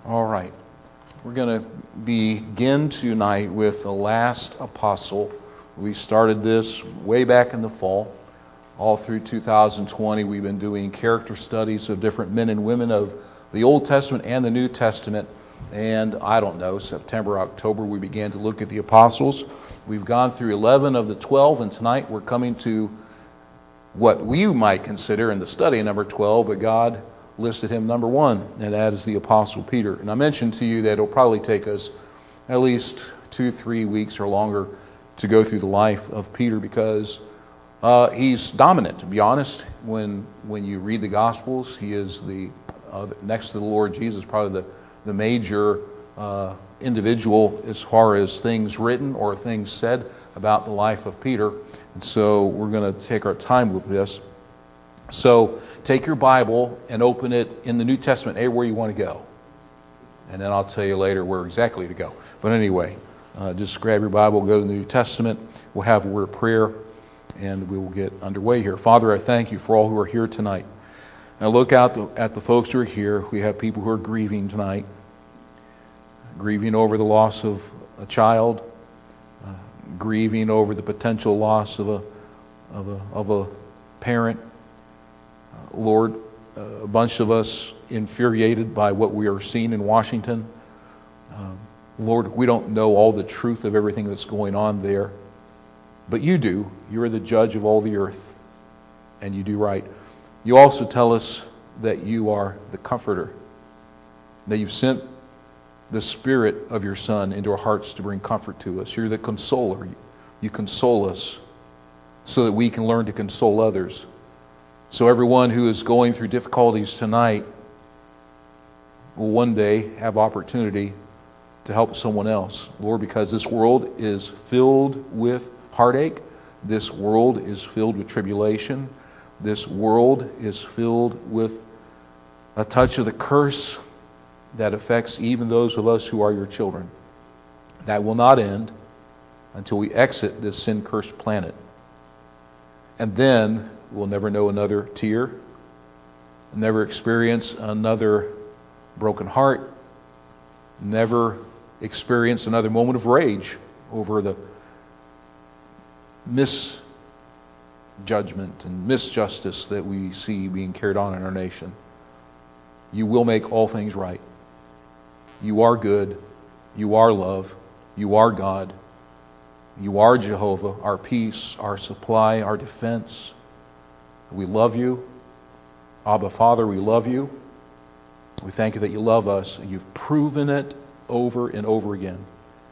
All right. We're going to begin tonight with the last apostle. We started this way back in the fall. All through 2020, we've been doing character studies of different men and women of the Old Testament and the New Testament. And I don't know, September, October, we began to look at the apostles. We've gone through 11 of the 12, and tonight we're coming to what we might consider in the study number 12, but God listed him number 1, and that is the Apostle Peter. And I mentioned to you that it'll probably take us at least 2-3 weeks or longer to go through the life of Peter because he's dominant, to be honest. When you read the Gospels, he is the next to the Lord Jesus, probably the major individual as far as things written or things said about the life of Peter. And so we're going to take our time with this. So take your Bible and open it in the New Testament everywhere you want to go. And then I'll tell you later where exactly to go. But anyway, just grab your Bible, go to the New Testament. We'll have a word of prayer, and we will get underway here. Father, I thank you for all who are here tonight. Now look out at the folks who are here. We have people who are grieving tonight, grieving over the loss of a child, grieving over the potential loss of a parent. Lord, a bunch of us infuriated by what we are seeing in Washington. Lord, we don't know all the truth of everything that's going on there, but you do. You are the judge of all the earth, and you do right. You also tell us that you are the comforter, that you've sent the Spirit of your Son into our hearts to bring comfort to us. You're the consoler. You console us so that we can learn to console others. So everyone who is going through difficulties tonight will one day have opportunity to help someone else. Lord, because this world is filled with heartache. This world is filled with tribulation. This world is filled with a touch of the curse that affects even those of us who are your children. That will not end until we exit this sin-cursed planet. And then we'll never know another tear, never experience another broken heart, never experience another moment of rage over the misjudgment and misjustice that we see being carried on in our nation. You will make all things right. You are good. You are love. You are God. You are Jehovah, our peace, our supply, our defense. We love you. Abba, Father, we love you. We thank you that you love us. And you've proven it over and over again.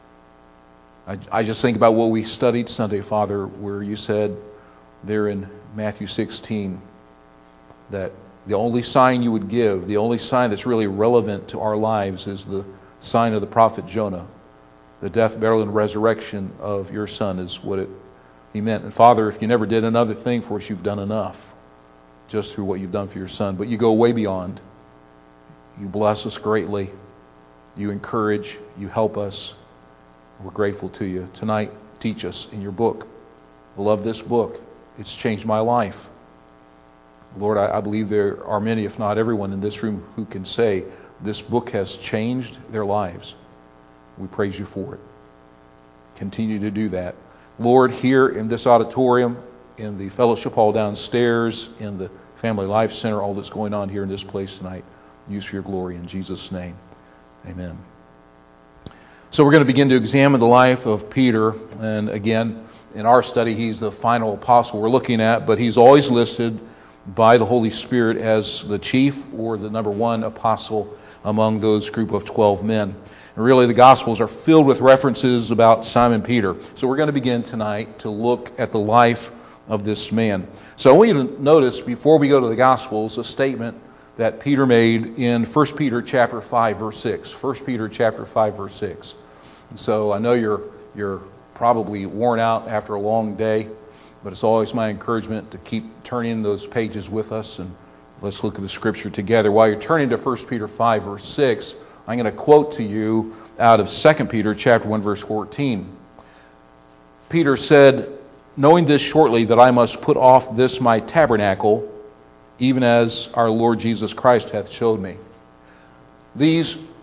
I just think about what we studied Sunday, Father, where you said there in Matthew 16 that the only sign you would give, the only sign that's really relevant to our lives is the sign of the prophet Jonah. The death, burial, and resurrection of your Son is what he meant. And Father, if you never did another thing for us, you've done enough just through what you've done for your Son. But you go way beyond. You bless us greatly. You encourage. You help us. We're grateful to you. Tonight, teach us in your book. I love this book. It's changed my life. Lord, I believe there are many, if not everyone in this room, who can say this book has changed their lives. We praise you for it. Continue to do that. Lord, here in this auditorium, in the fellowship hall downstairs, in the Family Life Center, all that's going on here in this place tonight, use for your glory in Jesus' name. Amen. So we're going to begin to examine the life of Peter. And again, in our study, he's the final apostle we're looking at, but he's always listed by the Holy Spirit as the chief or the number 1 apostle among those group of 12 men. And really, the Gospels are filled with references about Simon Peter. So we're going to begin tonight to look at the life of this man. So I want you to notice, before we go to the Gospels, a statement that Peter made in 1 Peter chapter 5, verse 6. 1 Peter chapter 5, verse 6. And so I know you're probably worn out after a long day, but it's always my encouragement to keep turning those pages with us, and let's look at the Scripture together. While you're turning to 1 Peter 5, verse 6, I'm going to quote to you out of 2 Peter chapter 1, verse 14. Peter said, "Knowing this shortly, that I must put off this my tabernacle, even as our Lord Jesus Christ hath showed me." These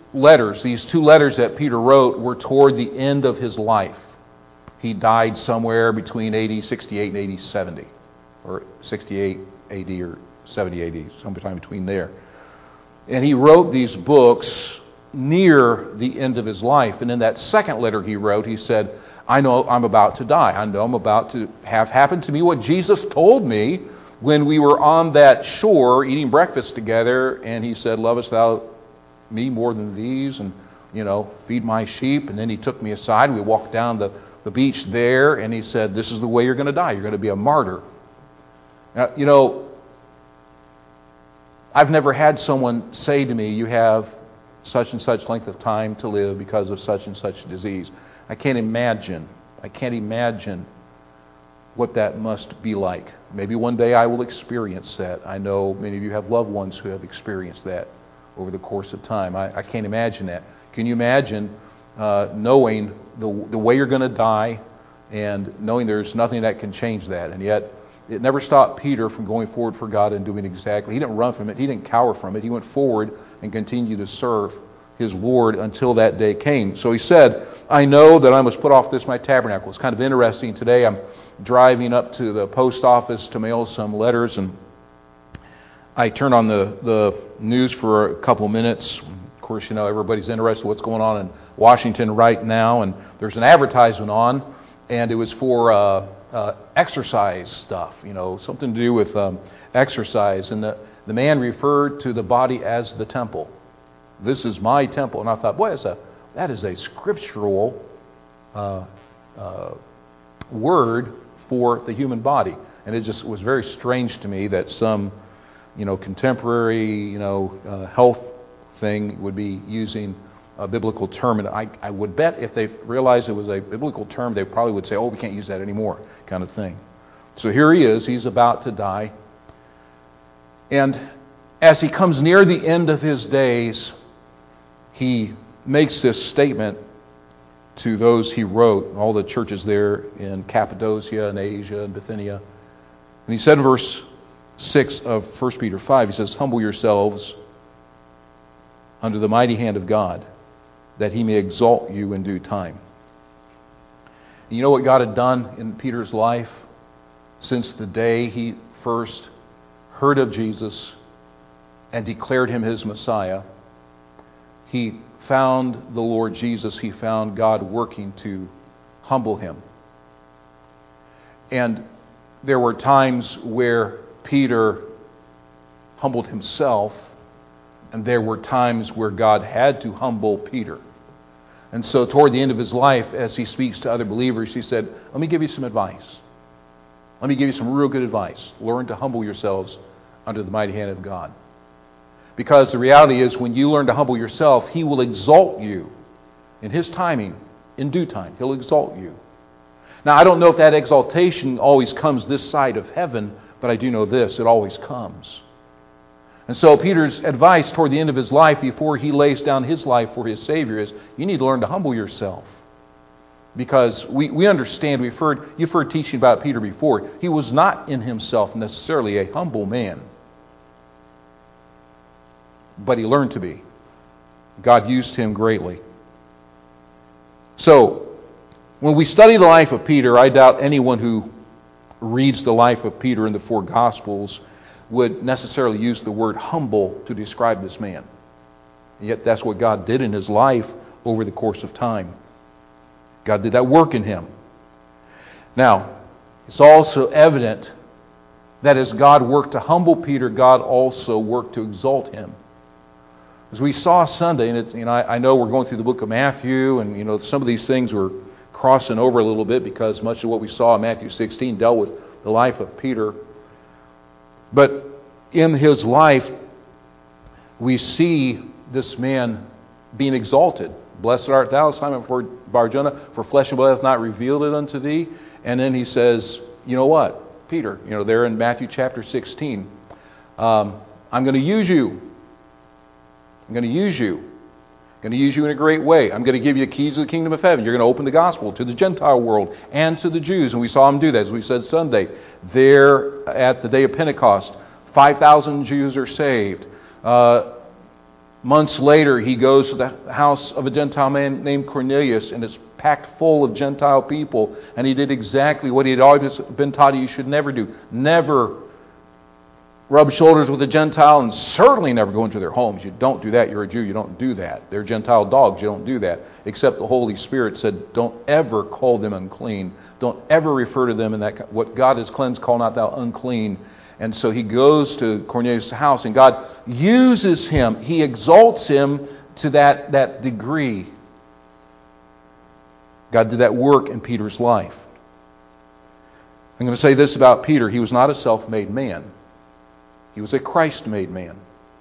letters, these two letters that Peter wrote, were toward the end of his life. He died somewhere between AD 68 and AD 70, or 68 AD or 70 AD, sometime between there. And he wrote these books near the end of his life. And in that second letter he wrote, he said, I know I'm about to die. I know I'm about to have happened to me what Jesus told me when we were on that shore eating breakfast together. And he said, lovest thou me more than these? And, feed my sheep. And then he took me aside. We walked down the beach there. And he said, this is the way you're going to die. You're going to be a martyr. Now, I've never had someone say to me, you have such and such length of time to live because of such and such disease. I can't imagine what that must be like. Maybe one day I will experience that. I know many of you have loved ones who have experienced that over the course of time. I can't imagine that. Can you imagine knowing the way you're going to die and knowing there's nothing that can change that? And yet it never stopped Peter from going forward for God and doing exactly. He didn't run from it. He didn't cower from it. He went forward and continued to serve his Lord until that day came. So he said, I know that I must put off this my tabernacle. It's kind of interesting. Today I'm driving up to the post office to mail some letters, and I turned on the news for a couple minutes. Of course, everybody's interested in what's going on in Washington right now, and there's an advertisement on, and it was for exercise stuff, something to do with exercise. And the man referred to the body as the temple. This is my temple. And I thought, boy, that is a scriptural word for the human body. And it just was very strange to me that some, contemporary, health thing would be using a biblical term. And I would bet if they realized it was a biblical term, they probably would say, oh, we can't use that anymore, kind of thing. So here he is. He's about to die. And as he comes near the end of his days, he makes this statement to those he wrote, all the churches there in Cappadocia and Asia and Bithynia. And he said in verse 6 of 1 Peter 5, he says, humble yourselves under the mighty hand of God, that he may exalt you in due time. And you know what God had done in Peter's life since the day he first heard of Jesus and declared him his Messiah? He found the Lord Jesus. He found God working to humble him. And there were times where Peter humbled himself, and there were times where God had to humble Peter. And so toward the end of his life, as he speaks to other believers, he said, let me give you some advice. Let me give you some real good advice. Learn to humble yourselves under the mighty hand of God. Because the reality is, when you learn to humble yourself, he will exalt you in his timing, in due time. He'll exalt you. Now, I don't know if that exaltation always comes this side of heaven, but I do know this, it always comes. And so Peter's advice toward the end of his life, before he lays down his life for his Savior, is you need to learn to humble yourself. Because we understand, you've heard teaching about Peter before. He was not in himself necessarily a humble man. But he learned to be. God used him greatly. So, when we study the life of Peter, I doubt anyone who reads the life of Peter in the four Gospels would necessarily use the word humble to describe this man. And yet that's what God did in his life over the course of time. God did that work in him. Now, it's also evident that as God worked to humble Peter, God also worked to exalt him. As we saw Sunday, and I know we're going through the book of Matthew, and some of these things we're crossing over a little bit because much of what we saw in Matthew 16 dealt with the life of Peter. But in his life, we see this man being exalted. Blessed art thou, Simon Bar-Jonah, for flesh and blood hath not revealed it unto thee. And then he says, you know what, Peter, there in Matthew chapter 16, I'm going to use you. I'm going to use you. I'm going to use you in a great way. I'm going to give you the keys of the kingdom of heaven. You're going to open the gospel to the Gentile world and to the Jews. And we saw him do that, as we said Sunday. There at the day of Pentecost, 5,000 Jews are saved. Months later, he goes to the house of a Gentile man named Cornelius, and it's packed full of Gentile people. And he did exactly what he had always been taught you should never do. Never rub shoulders with a Gentile, and certainly never go into their homes. You don't do that. You're a Jew. You don't do that. They're Gentile dogs. You don't do that. Except the Holy Spirit said, don't ever call them unclean. Don't ever refer to them in that. What God has cleansed, call not thou unclean. And so he goes to Cornelius' house, and God uses him. He exalts him to that degree. God did that work in Peter's life. I'm going to say this about Peter. He was not a self-made man. He was a Christ-made man.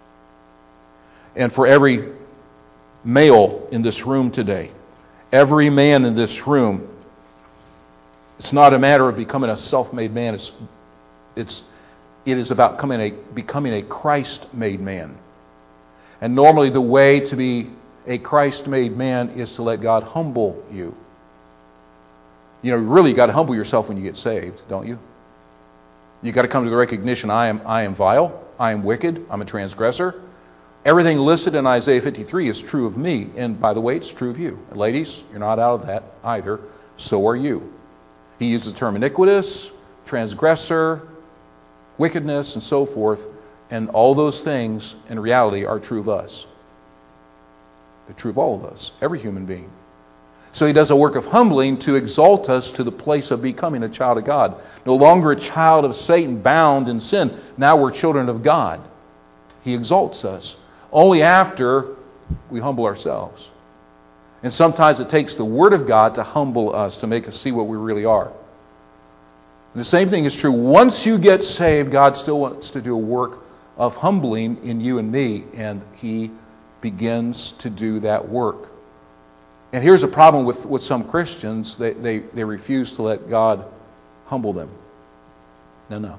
And for every male in this room today, every man in this room, it's not a matter of becoming a self-made man. It is about becoming a Christ-made man. And normally the way to be a Christ-made man is to let God humble you. You know, really you got to humble yourself when you get saved, don't you? You got to come to the recognition, I am vile, I am wicked, I'm a transgressor. Everything listed in Isaiah 53 is true of me. And by the way, it's true of you. And ladies, you're not out of that either. So are you. He uses the term iniquitous, transgressor, wickedness, and so forth. And all those things, in reality, are true of us. They're true of all of us, every human being. So he does a work of humbling to exalt us to the place of becoming a child of God. No longer a child of Satan bound in sin. Now we're children of God. He exalts us. Only after we humble ourselves. And sometimes it takes the Word of God to humble us, to make us see what we really are. And the same thing is true. Once you get saved, God still wants to do a work of humbling in you and me. And He begins to do that work. And here's a problem with some Christians. They refuse to let God humble them. No.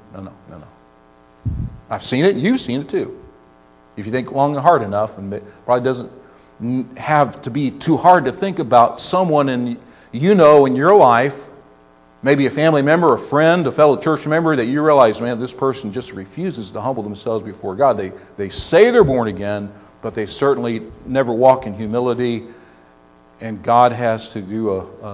I've seen it. You've seen it too. If you think long and hard enough, and it probably doesn't have to be too hard to think about someone in your life, maybe a family member, a friend, a fellow church member, that you realize, man, this person just refuses to humble themselves before God. They say they're born again, but they certainly never walk in humility. And God has to do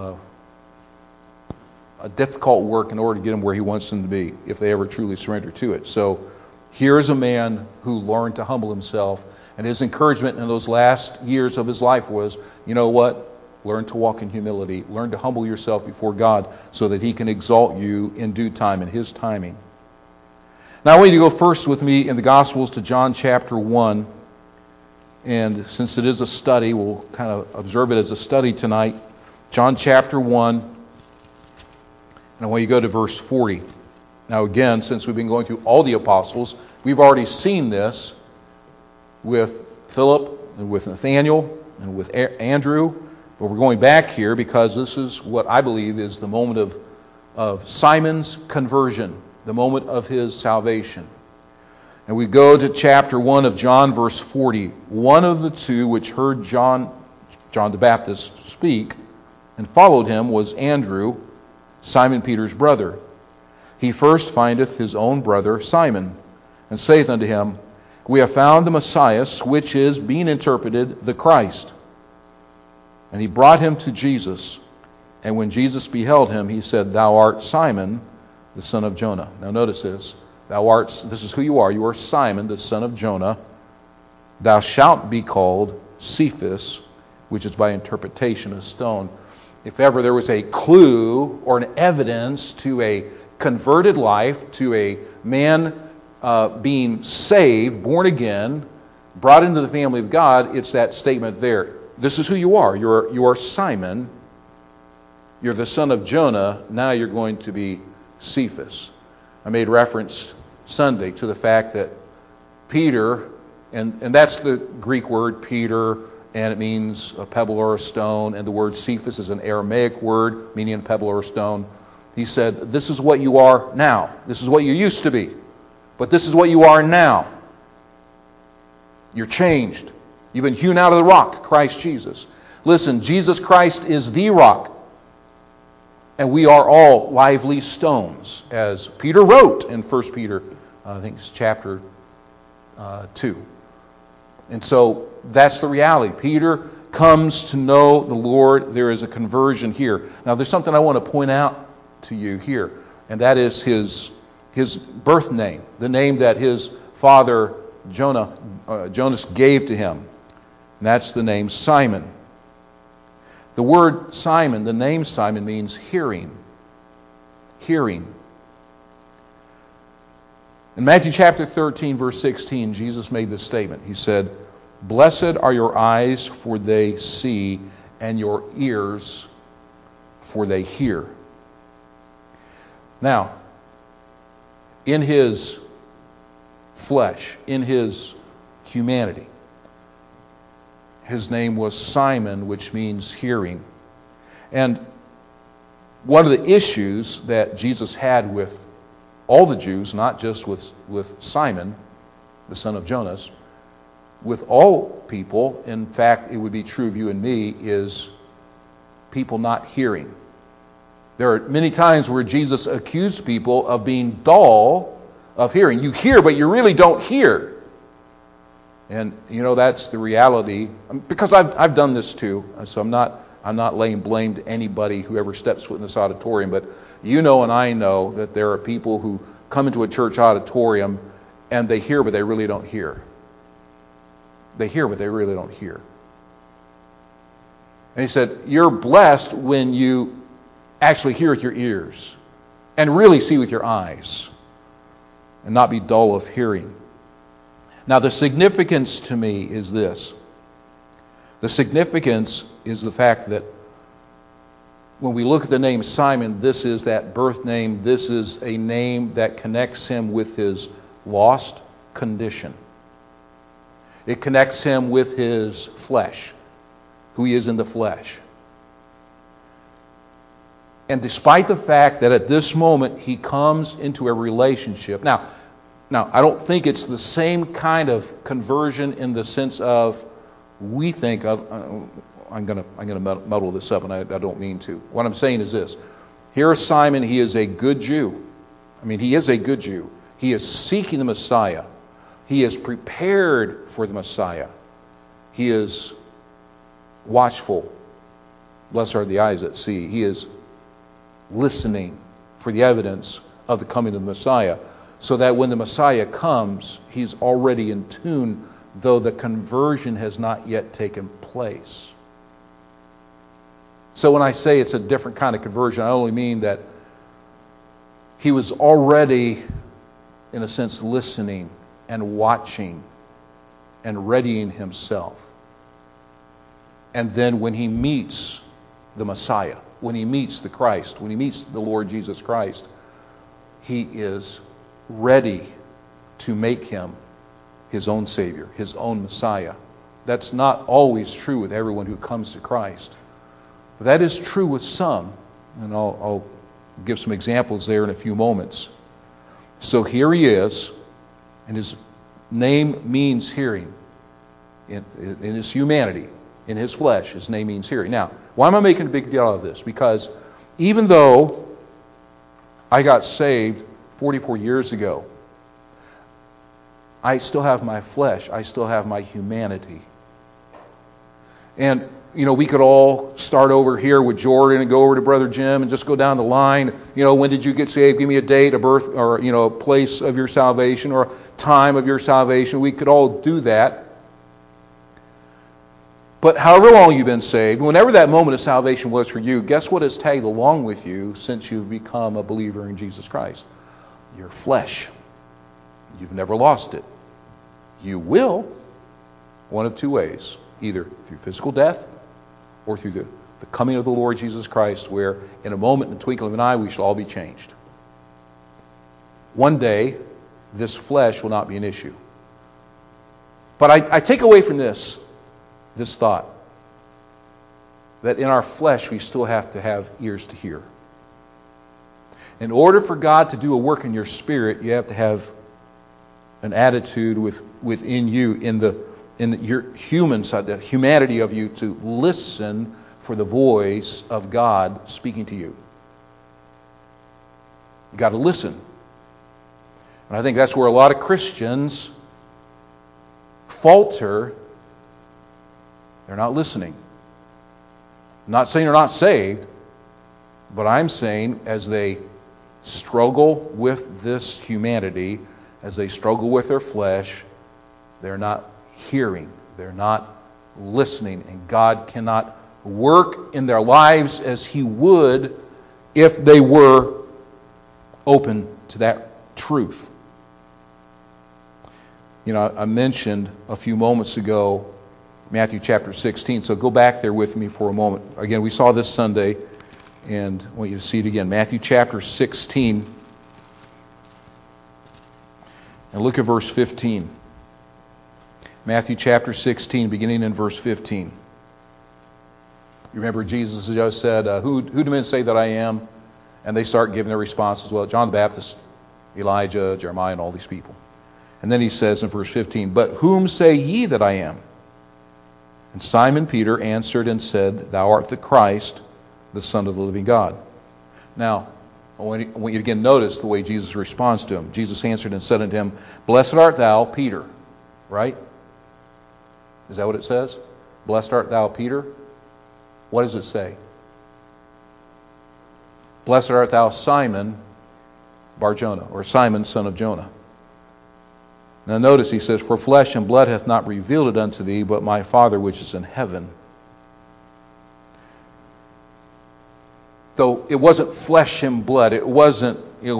a difficult work in order to get them where He wants them to be, if they ever truly surrender to it. So here's a man who learned to humble himself, and his encouragement in those last years of his life was, you know what? Learn to walk in humility. Learn to humble yourself before God so that He can exalt you in due time, in His timing. Now I want you to go first with me in the Gospels to John chapter 1. And since it is a study, we'll kind of observe it as a study tonight. John chapter 1. And I want you to go to verse 40. Now again, since we've been going through all the apostles, we've already seen this with Philip and with Nathaniel and with Andrew. But we're going back here because this is what I believe is the moment of Simon's conversion, the moment of his salvation. And we go to chapter 1 of John, verse 40. One of the two which heard John the Baptist speak and followed him was Andrew, Simon Peter's brother. He first findeth his own brother Simon, and saith unto him, We have found the Messiah, which is, being interpreted, the Christ. And he brought him to Jesus. And when Jesus beheld him, he said, Thou art Simon, the son of Jonah. Now notice this. This is who you are. You are Simon, the son of Jonah. Thou shalt be called Cephas, which is by interpretation a stone. If ever there was a clue or an evidence to a converted life, to a man being saved, born again, brought into the family of God, it's that statement there. This is who you are. You are Simon. You're the son of Jonah. Now you're going to be Cephas. I made reference Sunday to the fact that Peter, and that's the Greek word Peter, and it means a pebble or a stone, and the word Cephas is an Aramaic word meaning a pebble or a stone. He said, this is what you are now. This is what you used to be. But this is what you are now. You're changed. You've been hewn out of the rock, Christ Jesus. Listen, Jesus Christ is the rock. And we are all lively stones, as Peter wrote in 1 Peter, I think it's chapter 2. And so that's the reality. Peter comes to know the Lord. There is a conversion here. Now, there's something I want to point out to you here, and that is his birth name, the name that his father Jonas gave to him. And that's the name Simon. The word Simon, the name Simon, means hearing. Hearing. In Matthew chapter 13, verse 16, Jesus made this statement. He said, "Blessed are your eyes, for they see, and your ears, for they hear." Now, in his flesh, in his humanity, his name was Simon, which means hearing. And one of the issues that Jesus had with all the Jews, not just with Simon, the son of Jonas, with all people, in fact, it would be true of you and me, is people not hearing. There are many times where Jesus accused people of being dull of hearing. You hear, but you really don't hear. And that's the reality. Because I've done this too, so I'm not laying blame to anybody who ever steps foot in this auditorium, but and I know that there are people who come into a church auditorium and they hear, but they really don't hear. They hear, but they really don't hear. And he said, you're blessed when you actually hear with your ears and really see with your eyes and not be dull of hearing. Now, the significance to me is this. The significance is the fact that when we look at the name Simon, this is that birth name. This is a name that connects him with his lost condition. It connects him with his flesh, who he is in the flesh. And despite the fact that at this moment he comes into a relationship. Now, I don't think it's the same kind of conversion in the sense of we think of. I'm going to muddle this up, and I don't mean to. What I'm saying is this. Here is Simon. He is a good Jew. He is a good Jew. He is seeking the Messiah. He is prepared for the Messiah. He is watchful. Blessed are the eyes that see. He is listening for the evidence of the coming of the Messiah, so that when the Messiah comes, he's already in tune, though the conversion has not yet taken place. So when I say it's a different kind of conversion, I only mean that he was already, in a sense, listening and watching and readying himself. And then when he meets the Messiah, when he meets the Christ, when he meets the Lord Jesus Christ, he is ready to make him his own Savior, his own Messiah. That's not always true with everyone who comes to Christ. But that is true with some, and I'll give some examples there in a few moments. So here he is, and his name means hearing. In his humanity, in his flesh, his name means hearing. Now, why am I making a big deal out of this? Because even though I got saved 44 years ago, I still have my flesh. I still have my humanity. And, we could all start over here with Jordan and go over to Brother Jim and just go down the line. When did you get saved? Give me a date, a birth, or, a place of your salvation or a time of your salvation. We could all do that. But however long you've been saved, whenever that moment of salvation was for you, guess what has tagged along with you since you've become a believer in Jesus Christ? Your flesh. You've never lost it. You will, one of two ways, either through physical death or through the coming of the Lord Jesus Christ, where in a moment, in the twinkling of an eye, we shall all be changed. One day, this flesh will not be an issue. But I take away from this thought, that in our flesh we still have to have ears to hear. In order for God to do a work in your spirit, you have to have an attitude within you, in your human side, the humanity of you, to listen for the voice of God speaking to you. You've got to listen. And I think that's where a lot of Christians falter They're not listening. I'm not saying they're not saved, but I'm saying as they struggle with this humanity, as they struggle with their flesh, they're not hearing. They're not listening. And God cannot work in their lives as He would if they were open to that truth. You know, I mentioned a few moments ago Matthew chapter 16, so go back there with me for a moment. Again, we saw this Sunday, and I want you to see it again. Matthew chapter 16, and look at verse 15. Matthew chapter 16, beginning in verse 15. You remember Jesus just said, who do men say that I am? And they start giving their responses. Well, John the Baptist, Elijah, Jeremiah, and all these people. And then he says in verse 15, but whom say ye that I am? And Simon Peter answered and said, Thou art the Christ, the Son of the living God. Now, I want you to again notice the way Jesus responds to him. Jesus answered and said unto him, Blessed art thou, Peter. Right? Is that what it says? Blessed art thou, Peter. What does it say? Blessed art thou, Simon Bar-Jonah, or Simon, son of Jonah. Now notice he says, For flesh and blood hath not revealed it unto thee, but my Father which is in heaven. Though it wasn't flesh and blood, it wasn't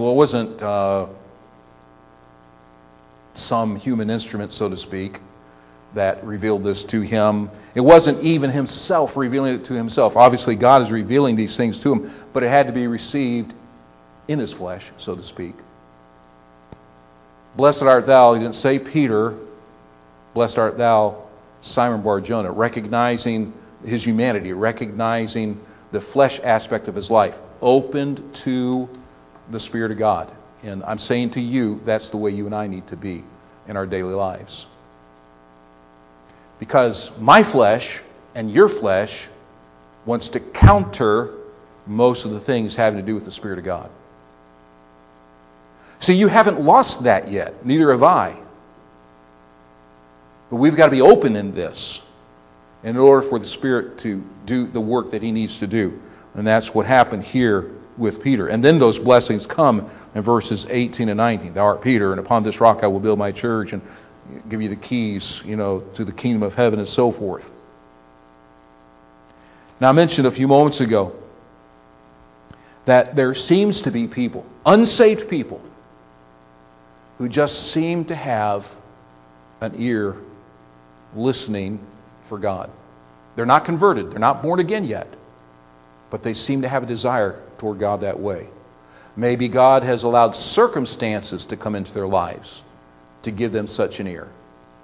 some human instrument, so to speak, that revealed this to him. It wasn't even himself revealing it to himself. Obviously, God is revealing these things to him, but it had to be received in his flesh, so to speak. Blessed art thou, he didn't say Peter, blessed art thou, Simon Bar-Jonah, recognizing his humanity, recognizing the flesh aspect of his life, opened to the Spirit of God. And I'm saying to you, that's the way you and I need to be in our daily lives. Because my flesh and your flesh wants to counter most of the things having to do with the Spirit of God. See, you haven't lost that yet. Neither have I. But we've got to be open in this in order for the Spirit to do the work that He needs to do. And that's what happened here with Peter. And then those blessings come in verses 18 and 19. Thou art Peter, and upon this rock I will build my church and give you the keys, to the kingdom of heaven and so forth. Now, I mentioned a few moments ago that there seems to be people, unsaved people, who just seem to have an ear listening for God. They're not converted. They're not born again yet. But they seem to have a desire toward God that way. Maybe God has allowed circumstances to come into their lives to give them such an ear.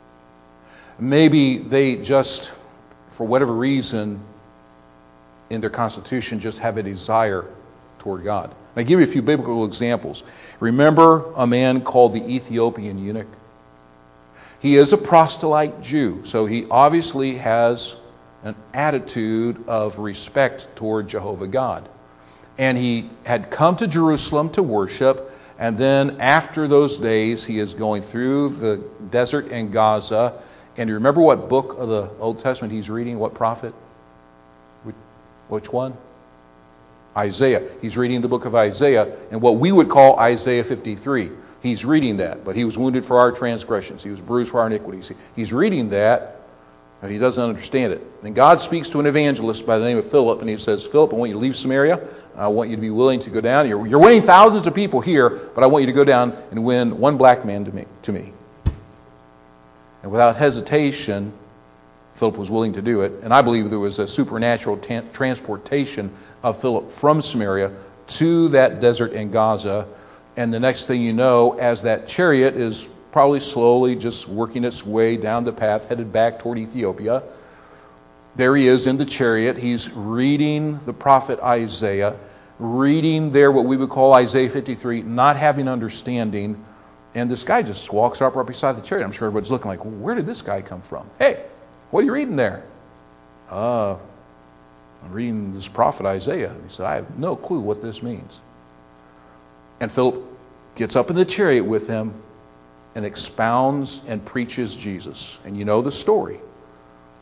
Maybe they just, for whatever reason, in their constitution, just have a desire toward God. I'll give you a few biblical examples. Remember a man called the Ethiopian eunuch? He is a proselyte Jew, so he obviously has an attitude of respect toward Jehovah God. And he had come to Jerusalem to worship, and then after those days he is going through the desert in Gaza. And you remember what book of the Old Testament he's reading? What prophet? Which one? Isaiah. He's reading the book of Isaiah, and what we would call Isaiah 53. He's reading that, but he was wounded for our transgressions. He was bruised for our iniquities. He's reading that, but he doesn't understand it. And God speaks to an evangelist by the name of Philip, and he says, Philip, I want you to leave Samaria. I want you to be willing to go down. You're winning thousands of people here, but I want you to go down and win one black man to me. And without hesitation, Philip was willing to do it. And I believe there was a supernatural transportation of Philip from Samaria to that desert in Gaza. And the next thing you know, as that chariot is probably slowly just working its way down the path, headed back toward Ethiopia, there he is in the chariot. He's reading the prophet Isaiah, reading there what we would call Isaiah 53, not having understanding. And this guy just walks up right beside the chariot. I'm sure everybody's looking like, where did this guy come from? Hey, what are you reading there? I'm reading this prophet Isaiah. He said, I have no clue what this means. And Philip gets up in the chariot with him and expounds and preaches Jesus. And you know the story.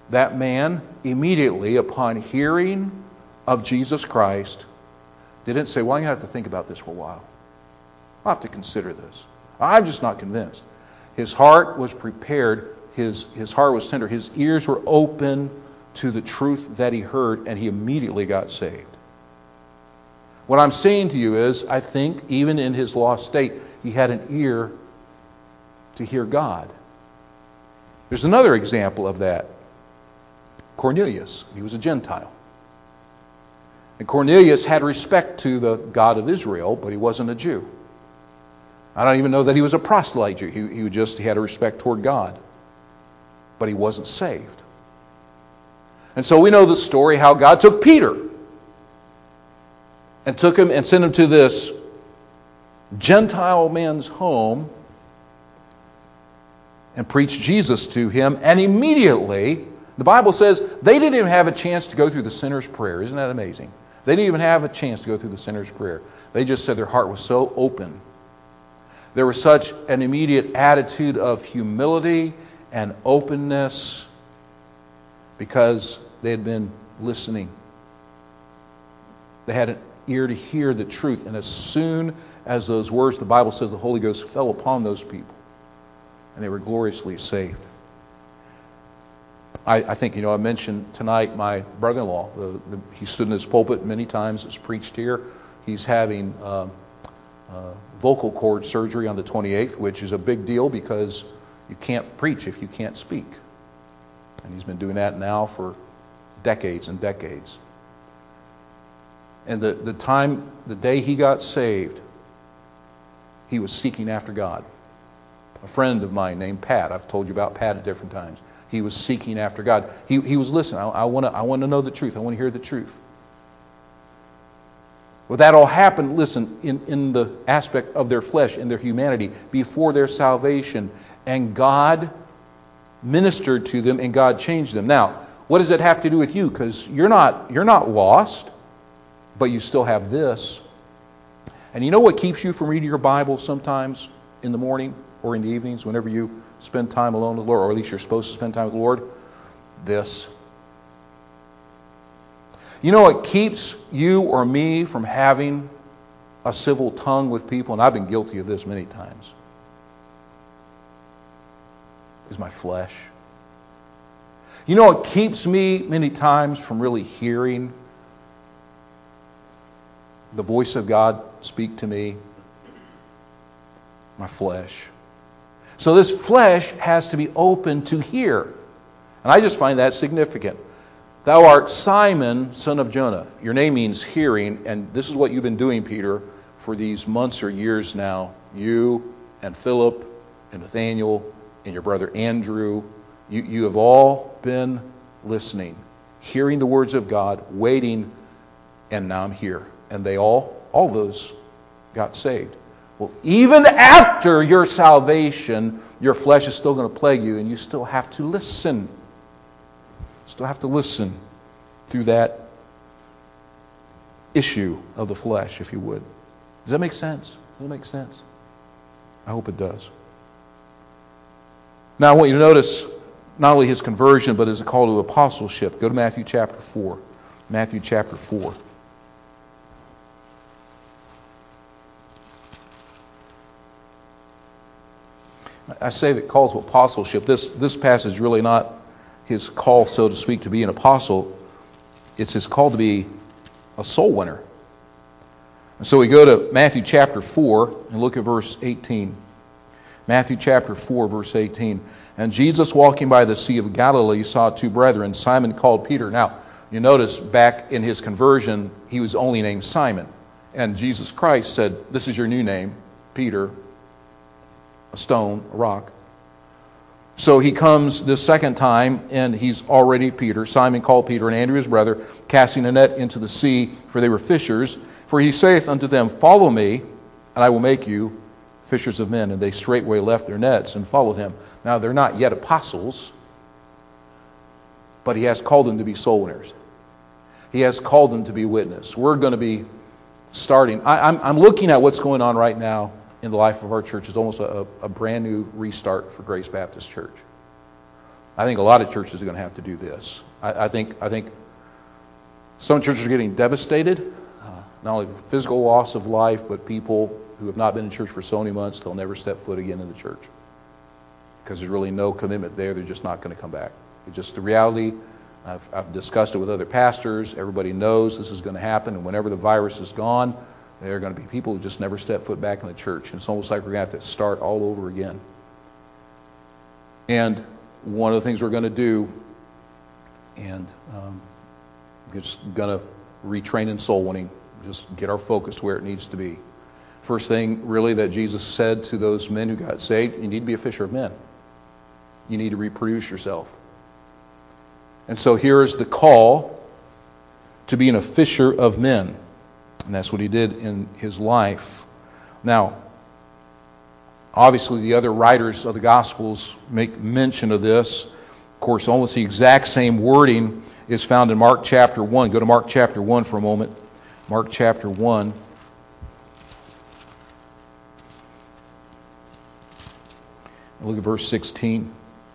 that man immediately upon hearing of Jesus Christ didn't say, well, I'm going to have to think about this for a while. I'll have to consider this. I'm just not convinced. His heart was prepared. His heart was tender. His ears were open to the truth that he heard, and he immediately got saved. What I'm saying to you is, I think even in his lost state, he had an ear to hear God. There's another example of that. Cornelius. He was a Gentile. And Cornelius had respect to the God of Israel, but he wasn't a Jew. I don't even know that he was a proselyte Jew. He had a respect toward God. But he wasn't saved. And so we know the story how God took Peter and took him and sent him to this Gentile man's home and preached Jesus to him. And immediately, the Bible says they didn't even have a chance to go through the sinner's prayer. Isn't that amazing? They didn't even have a chance to go through the sinner's prayer. They just said their heart was so open. There was such an immediate attitude of humility and openness because they had been listening. They had an ear to hear the truth. And as soon as those words, the Bible says the Holy Ghost fell upon those people. And they were gloriously saved. I think, I mentioned tonight my brother-in-law. He stood in his pulpit many times. It's preached here. He's having vocal cord surgery on the 28th, which is a big deal because you can't preach if you can't speak. And he's been doing that now for decades and decades. And the day he got saved, he was seeking after God. A friend of mine named Pat, I've told you about Pat at different times. He was seeking after God. He was listening. I want to know the truth. I want to hear the truth. Well, that all happened, listen, in the aspect of their flesh, in their humanity, before their salvation. And God ministered to them and God changed them. Now, what does it have to do with you? Because you're not lost, but you still have this. And you know what keeps you from reading your Bible sometimes in the morning or in the evenings, whenever you spend time alone with the Lord, or at least you're supposed to spend time with the Lord? This. You know what keeps you or me from having a civil tongue with people, and I've been guilty of this many times, is my flesh. You know what keeps me many times from really hearing the voice of God speak to me? My flesh. So this flesh has to be open to hear. And I just find that significant. Thou art Simon, son of Jonah. Your name means hearing, and this is what you've been doing, Peter, for these months or years now. You and Philip and Nathaniel and your brother Andrew, you have all been listening, hearing the words of God, waiting, and now I'm here. And they all those got saved. Well, even after your salvation, your flesh is still going to plague you, and you still have to listen. Still have to listen through that issue of the flesh, if you would. Does that make sense? Does that make sense? I hope it does. Now, I want you to notice not only his conversion, but his call to apostleship. Go to Matthew chapter 4. Matthew chapter 4. I say that call to apostleship. This passage is really not his call, so to speak, to be an apostle. It's his call to be a soul winner. And so we go to Matthew chapter 4 and look at verse 18. Matthew chapter 4, verse 18. And Jesus, walking by the Sea of Galilee, saw two brethren, Simon called Peter. Now, you notice back in his conversion, he was only named Simon. And Jesus Christ said, this is your new name, Peter, a stone, a rock. So he comes this second time, and he's already Peter. Simon called Peter, and Andrew his brother, casting a net into the sea, for they were fishers. For he saith unto them, follow me, and I will make you fishers of men. And they straightway left their nets and followed him. Now they're not yet apostles, but he has called them to be soul winners. He has called them to be witness. We're going to be starting. I'm looking at what's going on right now in the life of our church. It's almost a brand new restart for Grace Baptist Church. I think a lot of churches are going to have to do this. I think some churches are getting devastated, not only physical loss of life, but people who have not been in church for so many months, they'll never step foot again in the church. Because there's really no commitment there. They're just not going to come back. It's just the reality. I've discussed it with other pastors. Everybody knows this is going to happen. And whenever the virus is gone, there are going to be people who just never step foot back in the church. And it's almost like we're going to have to start all over again. And one of the things we're going to do, and we're just going to retrain in soul winning, just get our focus to where it needs to be. First thing, really, that Jesus said to those men who got saved, you need to be a fisher of men. You need to reproduce yourself. And so here is the call to being a fisher of men. And that's what he did in his life. Now, obviously the other writers of the Gospels make mention of this. Of course, almost the exact same wording is found in Mark chapter 1. Go to Mark chapter 1 for a moment. Mark chapter 1. Look at verse 16.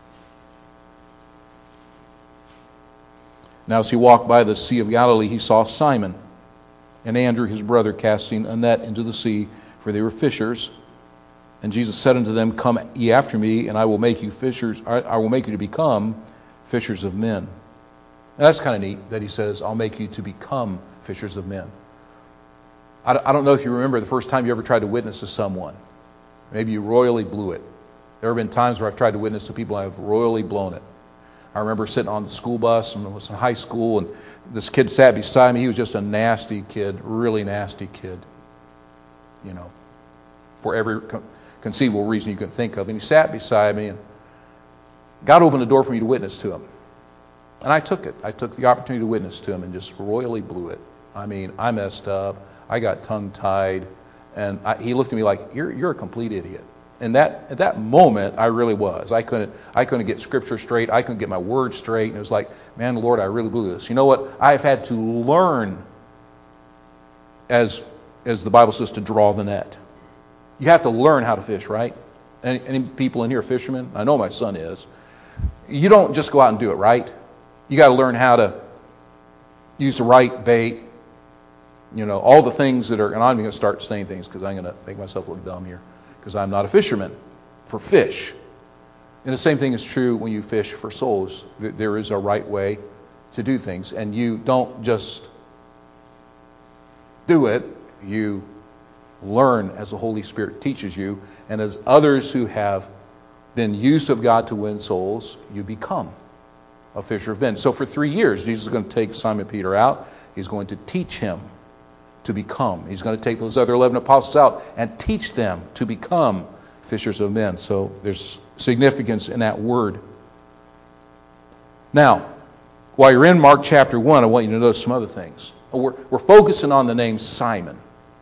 Now as he walked by the Sea of Galilee, he saw Simon and Andrew his brother casting a net into the sea, for they were fishers. And Jesus said unto them, Come ye after me, and I will make you fishers. I will make you to become fishers of men. Now that's kind of neat that he says, I'll make you to become fishers of men. I don't know if you remember the first time you ever tried to witness to someone. Maybe you royally blew it. There have been times where I've tried to witness to people and I've royally blown it. I remember sitting on the school bus and I was in high school, and this kid sat beside me. He was just a nasty kid, really nasty kid, you know, for every conceivable reason you can think of. And he sat beside me, and God opened the door for me to witness to him. And I took it. I took the opportunity to witness to him and just royally blew it. I mean, I messed up. I got tongue-tied. And he looked at me like, you're a complete idiot. And at that moment, I really was. I couldn't get Scripture straight. I couldn't get my words straight. And it was like, man, Lord, I really blew this. You know what? I've had to learn, as the Bible says, to draw the net. You have to learn how to fish, right? Any people in here fishermen? I know my son is. You don't just go out and do it, right? You got to learn how to use the right bait. You know, all the things that are, and I'm going to start saying things because I'm going to make myself look dumb here, because I'm not a fisherman for fish. And the same thing is true when you fish for souls. There is a right way to do things, and you don't just do it. You learn as the Holy Spirit teaches you, and as others who have been used of God to win souls, you become a fisher of men. So for 3 years, Jesus is going to take Simon Peter out. He's going to teach him to become. He's going to take those other 11 apostles out and teach them to become fishers of men. So there's significance in that word. Now, while you're in Mark chapter 1, I want you to notice some other things. We're focusing on the name Simon,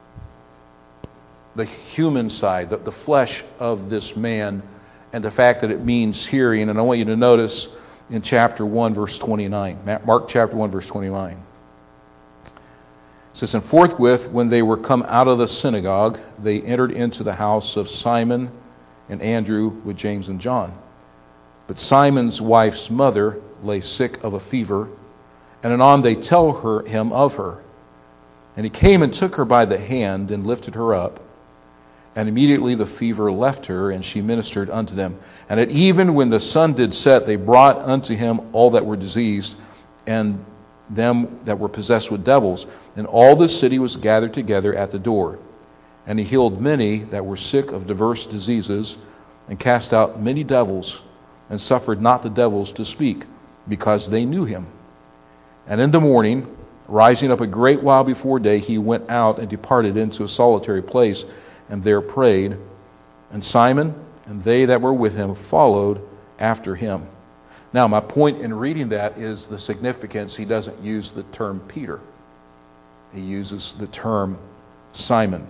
the human side, the flesh of this man, and the fact that it means hearing. And I want you to notice in chapter 1, verse 29. Mark chapter 1, verse 29. It says, And forthwith, when they were come out of the synagogue, they entered into the house of Simon and Andrew with James and John. But Simon's wife's mother lay sick of a fever, and anon they tell him of her. And he came and took her by the hand and lifted her up. And immediately the fever left her, and she ministered unto them. And at even when the sun did set, they brought unto him all that were diseased, and them that were possessed with devils. And all the city was gathered together at the door. And he healed many that were sick of diverse diseases, and cast out many devils, and suffered not the devils to speak, because they knew him. And in the morning, rising up a great while before day, he went out and departed into a solitary place, and there prayed. And Simon and they that were with him followed after him. Now, my point in reading that is the significance. He doesn't use the term Peter. He uses the term Simon.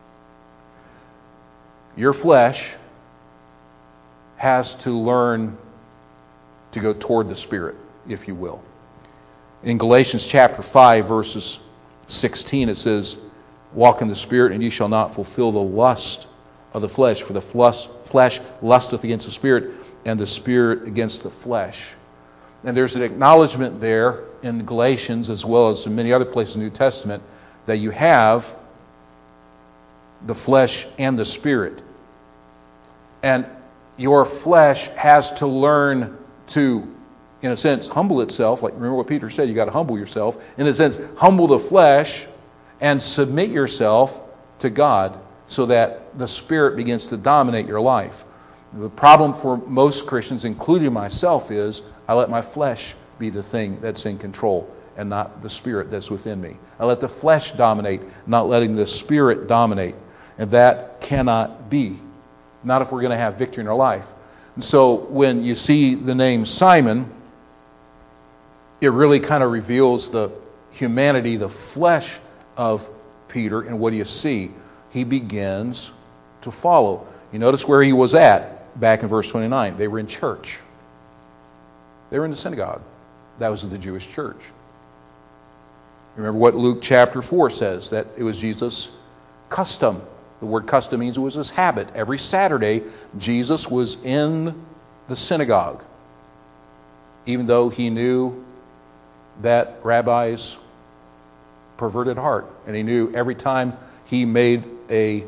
Your flesh has to learn to go toward the Spirit, if you will. In Galatians chapter 5, verses 16, it says, Walk in the Spirit, and ye shall not fulfill the lust of the flesh. For the flesh lusteth against the Spirit, and the Spirit against the flesh. And there's an acknowledgement there in Galatians as well as in many other places in the New Testament that you have the flesh and the Spirit. And your flesh has to learn to, in a sense, humble itself. Like, remember what Peter said, you got to humble yourself. In a sense, humble the flesh and submit yourself to God so that the Spirit begins to dominate your life. The problem for most Christians, including myself, is I let my flesh be the thing that's in control and not the Spirit that's within me. I let the flesh dominate, not letting the Spirit dominate. And that cannot be. Not if we're going to have victory in our life. And so when you see the name Simon, it really kind of reveals the humanity, the flesh of Peter. And what do you see? He begins to follow. You notice where he was at back in verse 29. They were in church. They were in the synagogue. That was the Jewish church. Remember what Luke chapter 4 says, that it was Jesus' custom. The word custom means it was his habit. Every Saturday, Jesus was in the synagogue, even though he knew that rabbi's perverted heart. And he knew every time he made a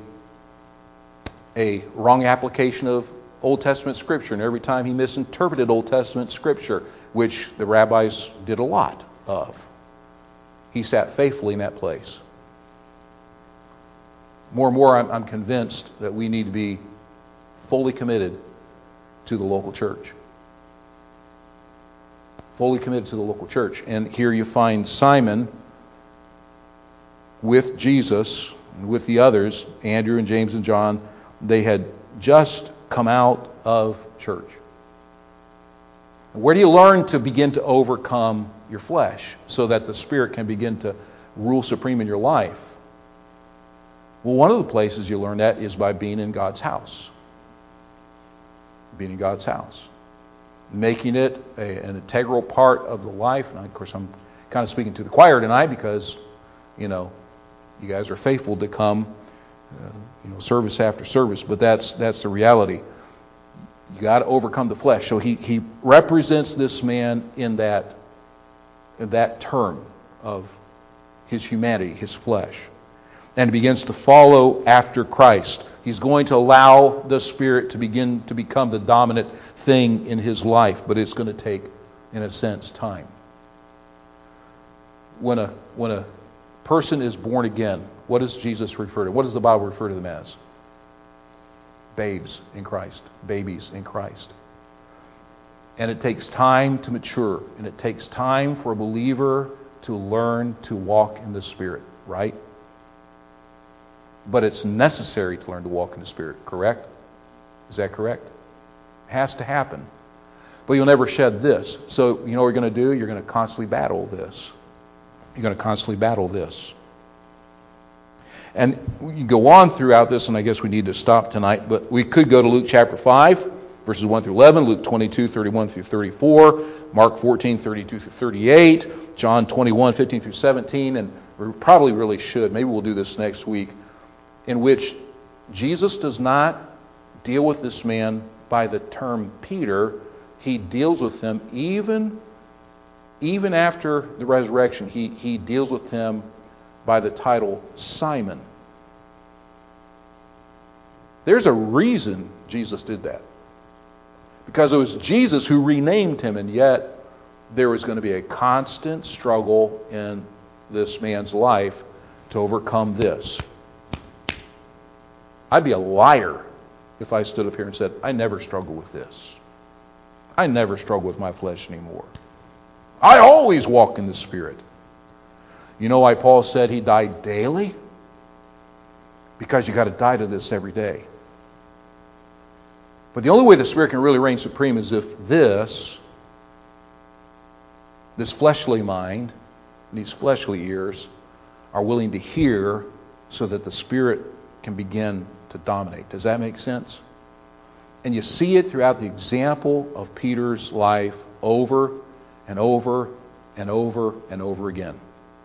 wrong application of Old Testament Scripture, and every time he misinterpreted Old Testament Scripture, which the rabbis did a lot of, he sat faithfully in that place. More and more, I'm convinced that we need to be fully committed to the local church. Fully committed to the local church. And here you find Simon with Jesus, and with the others, Andrew and James and John. They had just come out of church. Where do you learn to begin to overcome your flesh so that the Spirit can begin to rule supreme in your life? Well, one of the places you learn that is by being in God's house. Being in God's house. Making it an integral part of the life. And of course, I'm kind of speaking to the choir tonight because, you guys are faithful to come, service after service. But that's the reality. You got to overcome the flesh. So he represents this man in that term of his humanity, his flesh. And he begins to follow after Christ. He's going to allow the Spirit to begin to become the dominant thing in his life, but it's going to take, in a sense, time. When a person is born again, what does Jesus refer to? What does the Bible refer to them as? Babes in Christ. Babies in Christ. And it takes time to mature, and it takes time for a believer to learn to walk in the Spirit, right? But it's necessary to learn to walk in the Spirit, correct? Is that correct? It has to happen. But you'll never shed this. So you know what you're going to do? You're going to constantly battle this. You're going to constantly battle this. And you go on throughout this, and I guess we need to stop tonight, but we could go to Luke chapter 5, verses 1 through 11, Luke 22, 31 through 34, Mark 14, 32 through 38, John 21, 15 through 17, and we probably really should. Maybe we'll do this next week, in which Jesus does not deal with this man by the term Peter. He deals with him even after the resurrection. He deals with him by the title Simon. There's a reason Jesus did that. Because it was Jesus who renamed him, and yet there was going to be a constant struggle in this man's life to overcome this. I'd be a liar if I stood up here and said, I never struggle with this. I never struggle with my flesh anymore. I always walk in the Spirit. You know why Paul said he died daily? Because you got to die to this every day. But the only way the Spirit can really reign supreme is if this fleshly mind, these fleshly ears, are willing to hear so that the Spirit can begin to dominate. Does that make sense? And you see it throughout the example of Peter's life over and over and over and over again.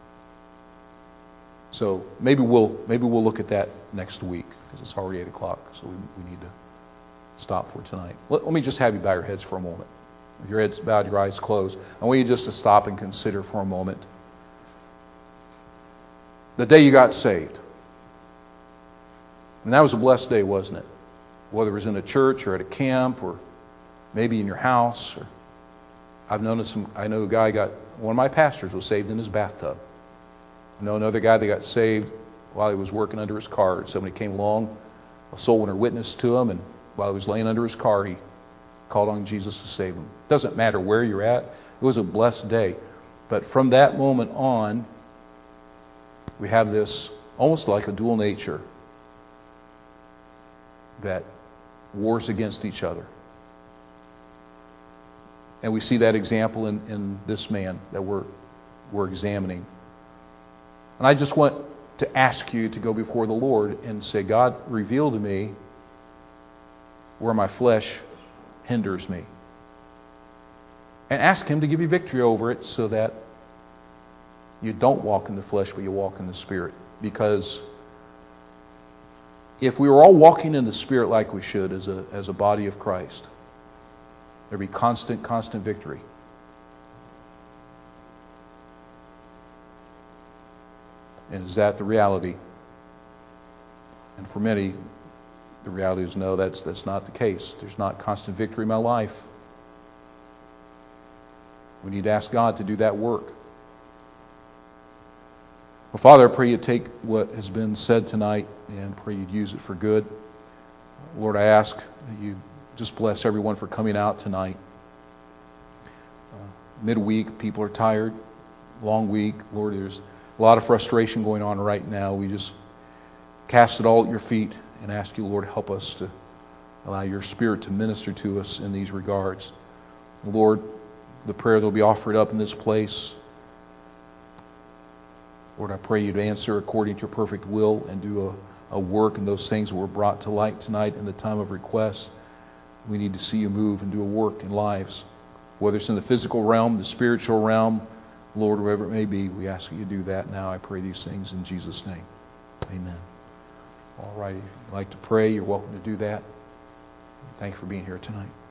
So maybe we'll look at that next week, because it's already 8 o'clock, so we need to stop for tonight. Let me just have you bow your heads for a moment. With your heads bowed, your eyes closed. I want you just to stop and consider for a moment the day you got saved. And that was a blessed day, wasn't it? Whether it was in a church or at a camp or maybe in your house. Or I know a guy one of my pastors was saved in his bathtub. I know another guy that got saved while he was working under his car. Somebody came along, a soul winner witnessed to him, and while he was laying under his car, he called on Jesus to save him. It doesn't matter where you're at. It was a blessed day. But from that moment on, we have this almost like a dual nature that wars against each other. And we see that example in this man that we're examining. And I just want to ask you to go before the Lord and say, God, reveal to me where my flesh hinders me. And ask Him to give you victory over it so that you don't walk in the flesh, but you walk in the Spirit. Because if we were all walking in the Spirit like we should as a body of Christ, there'd be constant victory. And is that the reality? And for many, the reality is no, that's not the case. There's not constant victory in my life. We need to ask God to do that work. Well, Father, I pray you take what has been said tonight and pray you'd use it for good. Lord, I ask that you just bless everyone for coming out tonight. Midweek, people are tired. Long week. Lord, there's a lot of frustration going on right now. We just cast it all at your feet and ask you, Lord, help us to allow your Spirit to minister to us in these regards. Lord, the prayer that will be offered up in this place, Lord, I pray you'd answer according to your perfect will and do a work in those things that were brought to light tonight in the time of request. We need to see you move and do a work in lives, whether it's in the physical realm, the spiritual realm, Lord, wherever it may be. We ask you to do that now. I pray these things in Jesus' name. Amen. All right. If you'd like to pray, you're welcome to do that. Thank you for being here tonight.